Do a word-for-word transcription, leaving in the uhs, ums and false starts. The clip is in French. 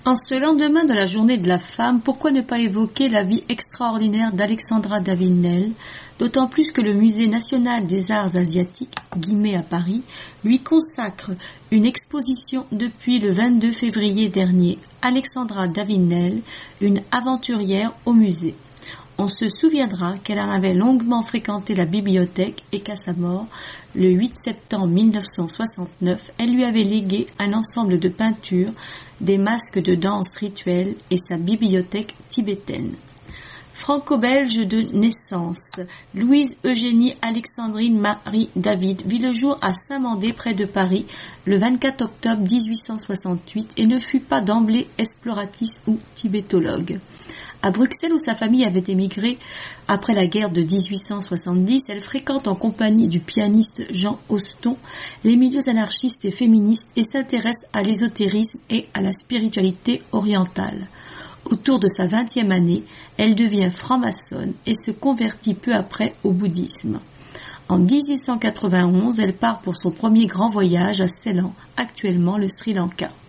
En ce lendemain de la journée de la femme, pourquoi ne pas évoquer la vie extraordinaire d'Alexandra Davinel, d'autant plus que le Musée national des arts asiatiques, Guimet à Paris, lui consacre une exposition depuis le vingt-deux février dernier. Alexandra Davinel, une aventurière au musée. On se souviendra qu'elle en avait longuement fréquenté la bibliothèque et qu'à sa mort, le huit septembre mille neuf cent soixante-neuf, elle lui avait légué un ensemble de peintures, des masques de danse rituelle et sa bibliothèque tibétaine. Franco-belge de naissance, Louise Eugénie Alexandrine Marie David vit le jour à Saint-Mandé près de Paris le vingt-quatre octobre mille huit cent soixante-huit et ne fut pas d'emblée exploratrice ou tibétologue. À Bruxelles, où sa famille avait émigré après la guerre de dix-huit cent soixante-dix, elle fréquente en compagnie du pianiste Jean Auston les milieux anarchistes et féministes et s'intéresse à l'ésotérisme et à la spiritualité orientale. Autour de sa vingtième année, elle devient franc-maçonne et se convertit peu après au bouddhisme. En dix-huit cent quatre-vingt-onze, elle part pour son premier grand voyage à Ceylan, actuellement le Sri Lanka.